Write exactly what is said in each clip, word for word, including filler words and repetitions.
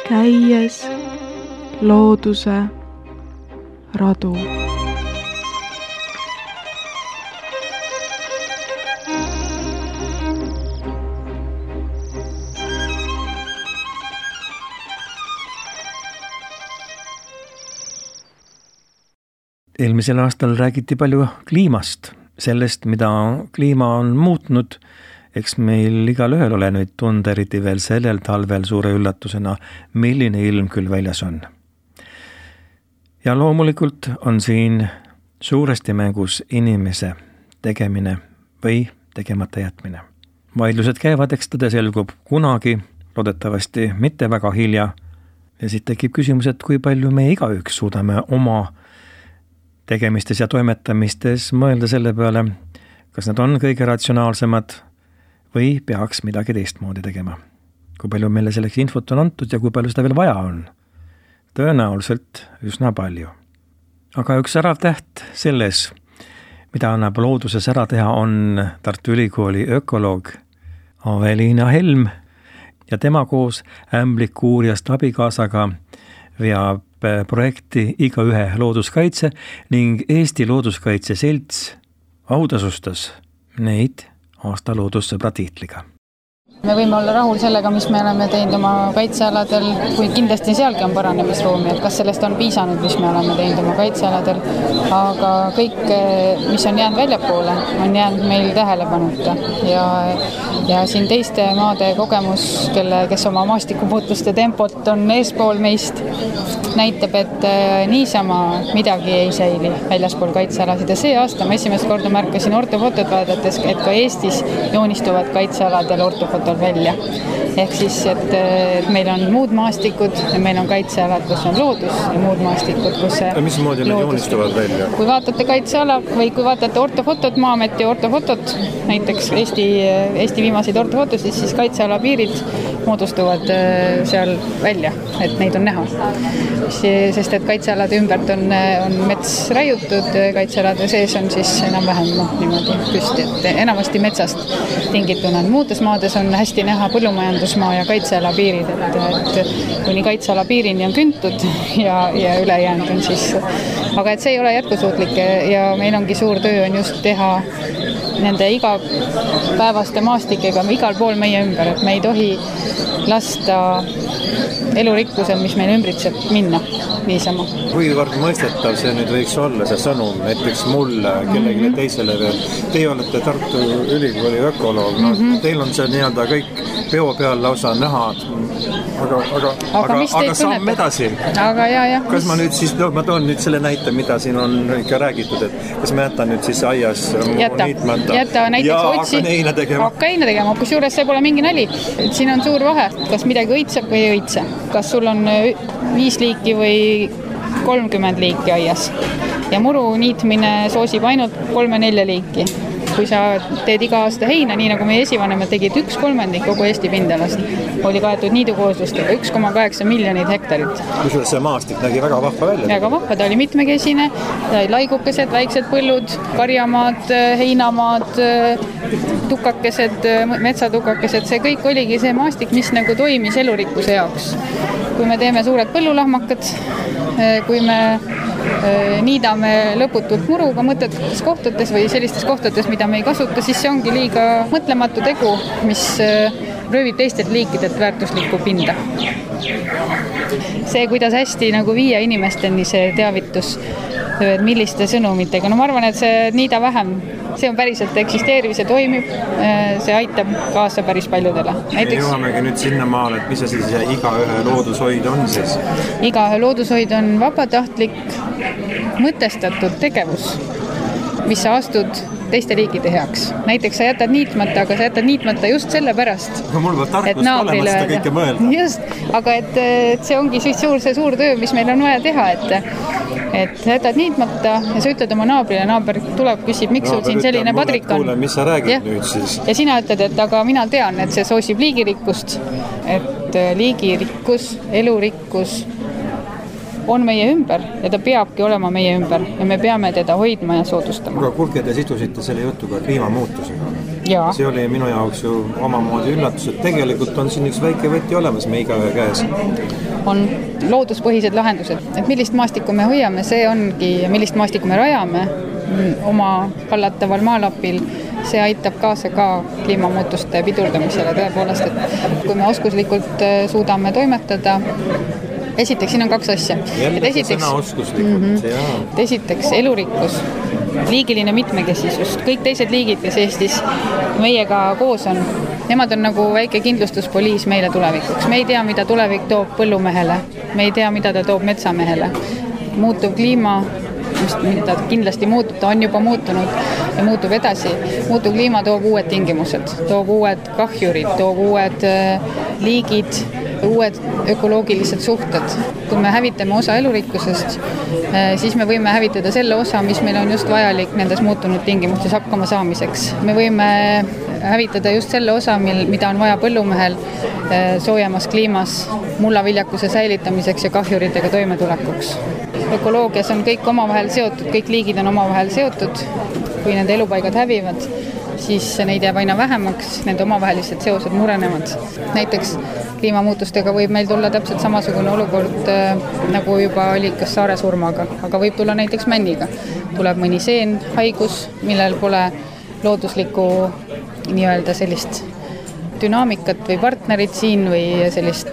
käies looduse radu. Eelmisel aastal räägiti palju kliimast, sellest, mida kliima on muutnud. Eks meil igal ühel ole nüüd tunda, eriti veel sellel talvel suure üllatusena, milline ilm küll väljas on. Ja loomulikult on siin suuresti mängus inimese tegemine või tegemata jätmine. Vaidlused käivad, eks tõde selgub kunagi, loodetavasti mitte väga hilja. Ja siit tekib küsimus, et kui palju me igaüks suudame oma tegemistes ja toimetamistes mõelda selle peale, kas nad on kõige ratsionaalsemad või peaks midagi teistmoodi tegema. Kui palju meile selleks infot on antud ja kui palju seda veel vaja on? Tõenäoliselt üsna palju. Aga üks särav täht selles, mida annab looduses ära teha, on Tartu Ülikooli ökoloog Aveliina Helm ja tema koos ämblikuurijast abikaasaga veab projekti Igaühe looduskaitse ning Eesti Looduskaitse Selts autasustas neid aasta loodussõbra tiitliga. Me võime olla rahul sellega, mis me oleme teinud oma kaitsealadel, kui kindlasti sealgi on paranemisruumi, et kas sellest on piisanud, mis me oleme teinud oma kaitsealadel, aga kõik, mis on jäänud väljapoole, on jäänud meil tähelepanuta ja, ja siin teiste maade kogemus, kelle, kes oma maastikupuutuste tempot on eespool meist, näitab, et niisama midagi ei säili väljaspool kaitsealasid ja see aasta ma esimest korda märkasin ortofotot vaadates, et ka Eestis joonistuvad kaitsealadel ortofotod välja. Ehk siis, et, et meil on muud maastikud ja meil on kaitsealad, kus on loodus ja muud maastikud, kus see ja mismoodi need joonistuvad välja? Kui vaatate kaitseala või kui vaatate ortofotot, Maameti ortofotot, näiteks Eesti, Eesti viimaseid ortofotosid, siis kaitseala piirid moodustuvad seal välja, et neid on näha. Sest et kaitsealade ümbert on, on mets raiutud, kaitsealade sees on siis enam-vähem no, niimoodi püsti, et enamasti metsast tingituna. Muudes maades on hästi näha põllumajandusmaa ja kaitseala piirid, et, et kuni kaitseala piirini on küntud ja, ja ülejäänud on siis. Aga et see ei ole jätkusuutlik ja meil ongi suur töö on just teha nende igapäevaste maastikega igal pool meie ümber, et me ei tohi lasta elurikkusel, mis meil ümbritseb, minna niisama. Kuivõrd mõistetav see nüüd võiks olla, see sõnum, näiteks mulle, kellegi mm-hmm. teisele veel. Teie olete Tartu Ülikooli ökoloog, no, mm-hmm. teil on see nii-öelda kõik peo peal lausa näha, aga, aga, aga, aga, aga samm edasi. Aga jah, jah. Kas ma nüüd siis, no, ma toon nüüd selle näite, mida siin on ikka räägitud, et kas ma jätan nüüd siis aias jäta, niitmata jäta näiteks ja otsi. hakkan heina tegema. Hakka heina tegema, kus juures see pole mingi nali. Et siin on suur vahe, kas midagi õitseb või ei õitse. Kas sul on viis liiki või kolmkümmend liiki aias. Ja muru niitmine soosib ainult kolme-nelja liiki. Kui sa teed iga aasta heina, nii nagu meie esivanemad tegid üks kolmandik kogu Eesti pindalast, oli kaetud niidukooslustega üks koma kaheksa miljonit hektarit. Kusjuures see maastik nägi väga vahva välja? Väga vahva, ta oli mitmekesine, laigukesed, väiksed põllud, karjamaad, heinamaad, tukakesed, metsatukakesed, see kõik oligi see maastik, mis nagu toimis elurikkuse jaoks. Kui me teeme suured põllulahmakad, kui me niidame lõputult muruga mõttetes kohtades või sellistes kohtades, mida me ei kasuta, siis see ongi liiga mõtlematu tegu, mis röövib teistelt liikidelt väärtuslikku pinda. See, kuidas hästi nagu viia inimesteni see teavitus, milliste sõnumitega. No ma arvan, et see niida vähem, see on päriselt eksisteeriv, see toimib, see aitab kaasa päris paljudele. Näiteks, jõuamegi nüüd sinna maale, et mis see siis igaühe loodushoid on siis? Igaühe loodushoid on vabatahtlik mõtestatud tegevus, mis sa astud teiste liikide heaks. Näiteks sa jätad niitmata, aga sa jätad niitmata just selle pärast. Aga mul peab tarkust olema seda kõike mõelda. Just, aga et, et see ongi siis suur, see suur töö, mis meil on vaja teha, et, et jätad niitmata ja sa ütled oma naabrile, naaber tuleb, küsib, miks sul siin selline padrik on. Kuule, mis sa räägid ja. Nüüd siis? Ja sina ütled, et aga mina tean, et see soosib liigirikkust, et liigirikkus, elurikkus on meie ümber ja ta peabki olema meie ümber ja me peame teda hoidma ja soodustama. Aga kuulge, te sidusite selle jutuga kliimamuutusega. Jaa. See oli minu jaoks ju omamoodi üllatus, et tegelikult on siin üks väike võti olemas me igaühe käes. On looduspõhised lahendused, et millist maastikku me hoiame, see ongi, millist maastikku me rajame oma hallataval maalapil, see aitab kaasa ka kliimamuutuste pidurdamisele tõepoolest, et kui me oskuslikult suudame toimetada, esiteks siin on kaks asja. Jälle see sõna oskuslikult, mm-hmm. jaa. Esiteks elurikkus, liigiline mitmekesisus, kõik teised liigid, kes Eestis meiega koos on, nemad on nagu väike kindlustuspoliis meile tulevikuks. Me ei tea, mida tulevik toob põllumehele, me ei tea, mida ta toob metsamehele. Muutuv kliima, mida kindlasti muutub, ta on juba muutunud ja muutub edasi. Muutuv kliima toob uued tingimused, toob uued kahjurid, toob uued liigid, uued ökoloogilised suhted. Kui me hävitame osa elurikkusest, siis me võime hävitada selle osa, mis meil on just vajalik nendes muutunud tingimustes hakkama saamiseks. Me võime hävitada just selle osa, mida on vaja põllumehel soojemas kliimas mullaviljakuse säilitamiseks ja kahjuritega toimetulekuks. Ökoloogias on kõik omavahel seotud, kõik liigid on omavahel seotud. Kui nende elupaigad hävivad, siis neid jääb aina vähemaks, nende omavahelised seosed murenevad. Näiteks kliimamuutustega võib meil tulla täpselt samasugune olukord, nagu juba oli kas saare surmaga, aga võib tulla näiteks männiga. Tuleb mõni seen, haigus, millel pole looduslikku nii-öelda sellist dünaamikat või partnerit siin või sellist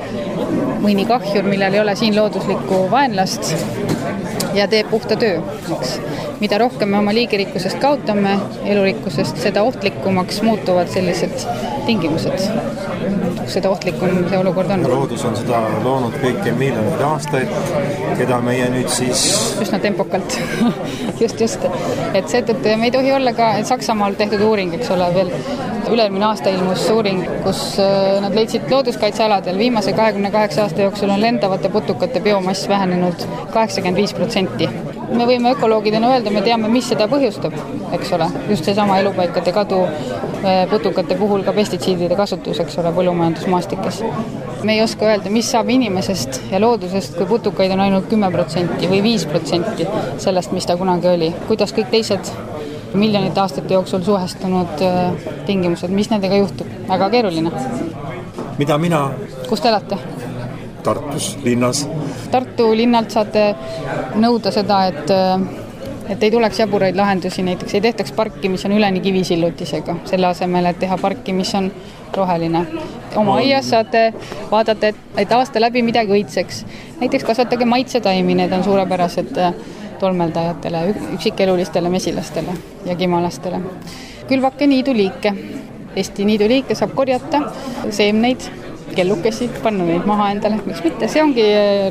mõni kahjur, millel ei ole siin looduslikku vaenlast ja teeb puhta töö. Eks. Mida rohkem me oma liigirikkusest kaotame, elurikkusest, seda ohtlikumaks muutuvad sellised tingimused. Seda ohtlikum see olukord on. Loodus on seda loonud kõiki miljoneid aastaid, keda meie nüüd siis... Üsna tempokalt. just, just. Et see, et me ei tohi olla ka Saksamaal tehtud uuring, eks ole, veel ülemine aasta ilmus uuring, kus nad leidsid looduskaitsealadel viimase kahekümne kaheksa aasta jooksul on lendavate putukate biomass vähenenud kaheksakümmend viis protsenti. Me võime ökoloogidena öelda, me teame, mis seda põhjustab, eks ole. Just see sama elupaikade kadu putukate puhul ka pestitsiidide kasutus, eks ole, põllumajandusmaastikes. Me ei oska öelda, mis saab inimesest ja loodusest, kui putukaid on ainult kümme protsenti või viis protsenti sellest, mis ta kunagi oli. Kuidas kõik teised miljonite aastate jooksul suhestunud tingimused, mis nendega juhtub? Väga keeruline. Mida mina? Kus te elate? Tartus, linnas. Tartu linnalt saate nõuda seda, et, et ei tuleks jaburaid lahendusi, näiteks ei tehtaks parki, mis on üleni kivisillutisega, selle asemel, et teha parki, mis on roheline. Oma aias saate vaadata, et, et aasta läbi midagi õitseks. Näiteks kasvatage maitsetaimi, need on suurepärased tolmeldajatele, üksikelulistele mesilastele ja kimalastele. Külvake niiduliike. Eesti niiduliike saab korjata, seemneid, kellukesi, panna neid maha endale, miks mitte, see ongi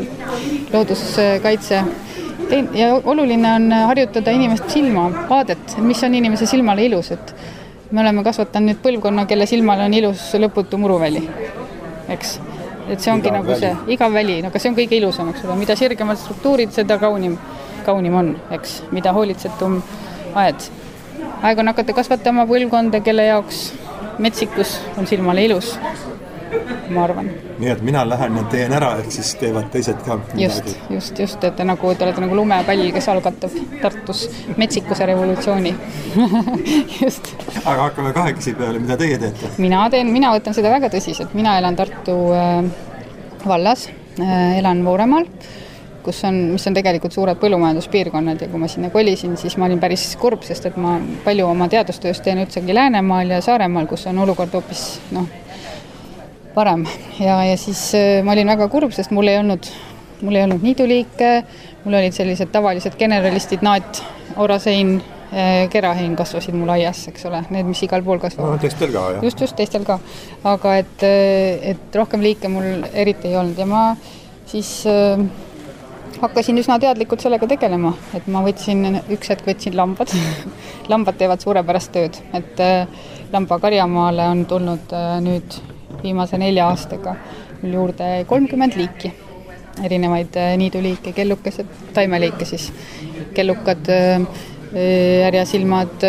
looduskaitse. Ja oluline on harjutada inimest silma, vaadet, mis on inimese silmale ilus, et me oleme kasvatanud nüüd põlvkonna, kelle silmale on ilus lõputu muruväli, eks. Et see ongi igav nagu väli. See igav väli, aga see on kõige ilusam, eks ole, mida sirgemad struktuurid, seda kaunim, kaunim on, eks, mida hoolitsetum aed. Aeg on hakata kasvatama põlvkonda, kelle jaoks metsikus on silmale ilus, ma arvan. Nii, et mina lähen ja teen ära, ehk siis teevad teised ka midagi. Just, just, just, et te, nagu, te olete nagu lumepall, kes algatab Tartus metsikuse revolutsiooni. just. Aga hakkame kahekesi peale, mida teie teete? Mina teen, mina võtan seda väga tõsiselt. Mina elan Tartu äh, vallas, äh, elan Vooremaal, kus on, mis on tegelikult suured põllumajanduspiirkonnad ja kui ma sinna kolisin, siis ma olin päris kurb, sest et ma palju oma teadustööst teen üldsegi Läänemaal ja Saaremaal, kus on olukord hoopis noh, parem. Ja, ja siis äh, ma olin väga kurb, sest mul ei olnud, mul ei olnud niiduliike, mul olid sellised tavalised generalistid, naat, orasein, äh, kerahein kasvasid mul aias, eks ole, need, mis igal pool kasvavad. No, teistel ka, jah. Just, just, teistel ka. Aga et, et rohkem liike mul eriti ei olnud ja ma siis äh, hakkasin üsna teadlikult sellega tegelema, et ma võtsin, üks hetk võtsin lambad. Lambad teevad suurepärast tööd, et äh, lamba karjamaale on tulnud äh, nüüd viimase nelja aastaga juurde kolmkümmend liiki, erinevaid niiduliike, kellukesed, taimeliike siis, kellukad, ärjasilmad,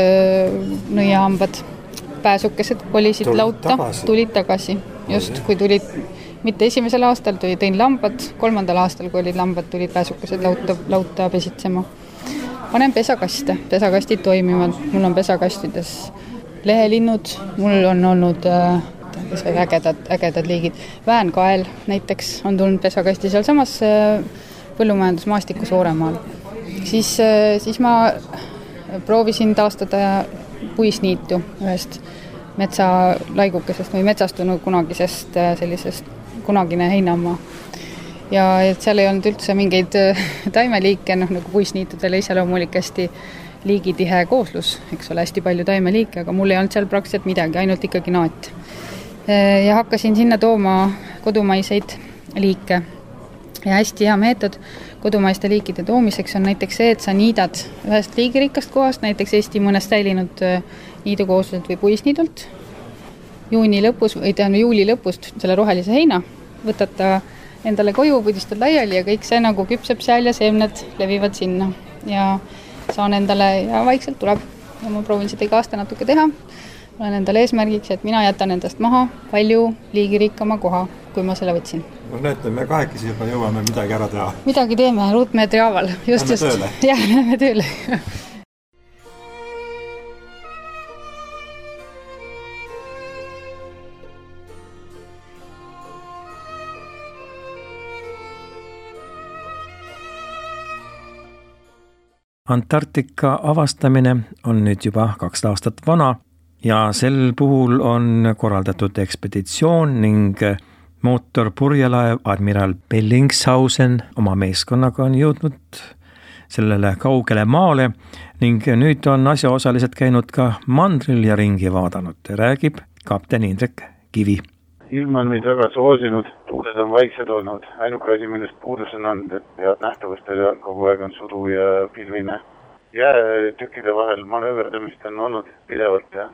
nõiahambad, pääsukesed kolisid tulid lauta, tagasi. tulid tagasi, just kui tulid mitte esimesel aastal tuli, tõin lambad, kolmandal aastal, kui olid lambad, tulid pääsukesed lauta, lauta pesitsema. Panen pesakaste, pesakastid toimivad, mul on pesakastides lehelinnud, mul on olnud äh, ägedad, ägedad liigid. Väänkael näiteks on tulnud pesakasti seal samas äh, põllumajandusmaastiku Sooremaal. Siis, äh, siis ma proovisin taastada puisniitu ühest metsalaigukesest või metsastunud kunagisest sellisest kunagine heinamaa. Ja et seal ei olnud üldse mingeid taimeliike, noh nagu puisniitudele iseloomulik hästi liigitihe kooslus, eks ole, hästi palju taimeliike, aga mul ei olnud seal praktiliselt midagi, ainult ikkagi naat. Ja hakkasin sinna tooma kodumaiseid liike. Ja hästi hea meetod kodumaiste liikide toomiseks on näiteks see, et sa niidad ühest liigirikkast kohast, näiteks Eesti mõnest säilinud niidukoosluselt või puisniidult. Juuni lõpus, või tähendab juuli lõpust selle rohelise heina, võtad ta endale koju, pudistad laiali ja kõik see nagu küpseb seal ja seemned levivad sinna. Ja saan endale ja vaikselt tuleb. Ja ma proovin seda iga aasta natuke teha. Olen endale eesmärgiks, et mina jätan endast maha palju liigirikkama koha, kui ma selle võtsin. No näete, me kahekesi juba jõuame midagi ära teha. Midagi teeme ruutmeetri haaval. Just, just. Tööle. Jah, lähme tööle. Antarktika avastamine on nüüd juba kaks aastat vana ja sel puhul on korraldatud ekspeditsioon ning mootorpurjelaev admiral Bellingshausen oma meeskonnaga on jõudnud sellele kaugele maale ning nüüd on asjaosalised käinud ka mandril ja ringi vaadanud, räägib kapten Indrek Kivi. Ilm on meid väga soosinud, tuuled on vaiksed olnud, ainuke asi, millest puudus on olnud, et head nähtavust ja kogu aeg on sudu ja pilvine. Jäätükkide vahel manööverdamist on olnud pidevalt ja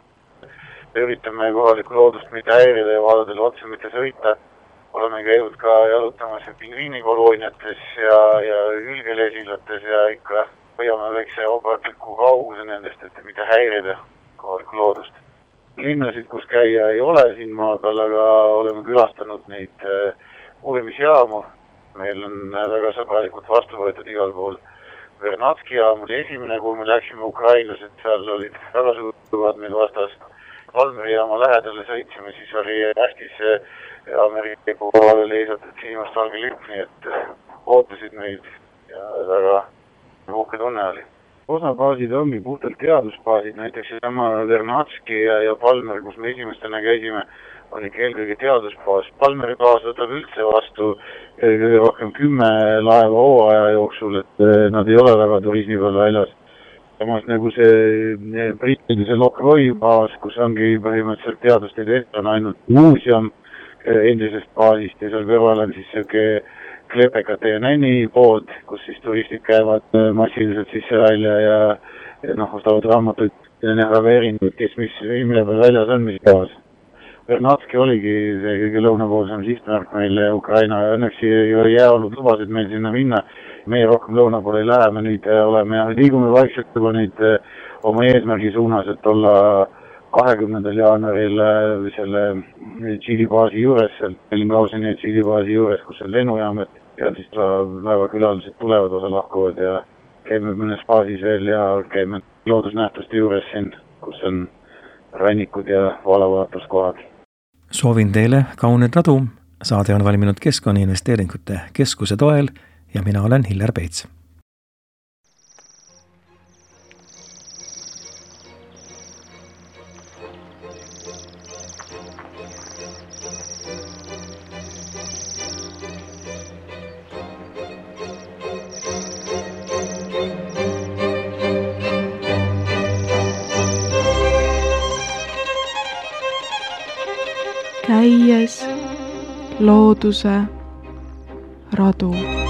üritame kohalikku loodust mitte häirida ja vaadadele otsa mitte sõita. Oleme käinud ka jalutamas pingviinikolooniates ja, ja hülgelesilates ja ikka hoiame väikse obatliku kauguse nendest, et mitte häirida kohalikku loodust. Linnasid, kus käia ei ole siin maa peal, aga oleme külastanud neid uurimisjaamu. Meil on väga sõbralikult vastu võetud igal pool. Vernatski jaam oli esimene, kui me läksime Ukrainas, et seal olid väga suured meil vastas. Valmeri jaama lähedale sõitsime, siis oli hästis Ameerika poole leisatud sinimast valge lipp, nii et ootasid meid ja väga uhke tunne oli. Osa baasid ongi puhtalt teadusbaasid, näiteks sama Vernatski ja, ja Palmer, kus me esimestena käisime, oli eelkõige teadusbaas. Palmeri baas võtab üldse vastu rohkem kümme laeva hooaja jooksul, et nad ei ole väga turismi peal väljas. Samas nagu see Brittide Lockroy baas, kus ongi põhimõtteliselt teaduste test on ainult muuseum endisest baasist ja seal kõrval on siis selge Klepekate ja Nänni pood, kus siis turistid käivad massiliselt sisse välja ja, ja noh, ostavad raamatuid ja nähraveerinud, kes mis mille peal väljas on, mis päevas. Vernatski oligi see kõige lõunapoolsem sihtmärk meile Ukraina. Õnneks ei ole jääolud lubasid meil sinna minna. Meie rohkem lõuna poole ei lähe, me nüüd oleme ja liigume vaikselt juba nüüd oma eesmärgi suunas, et olla kahekümnendal jaanuaril selle Tšiili baasi juures, seal Bellinghausen ja Tšiili baasi juures, kus on lennujaamet ja siis laevakülalised tulevad, osa lahkuvad ja käime mõnes baasis veel ja käime loodusnähtuste juures siin, kus on rannikud ja valavaatuskohad. Soovin teile kauneid radu. Saade on valminud Keskkonnainvesteeringute Keskuse toel ja mina olen Hillar Peits. Käies looduse radu.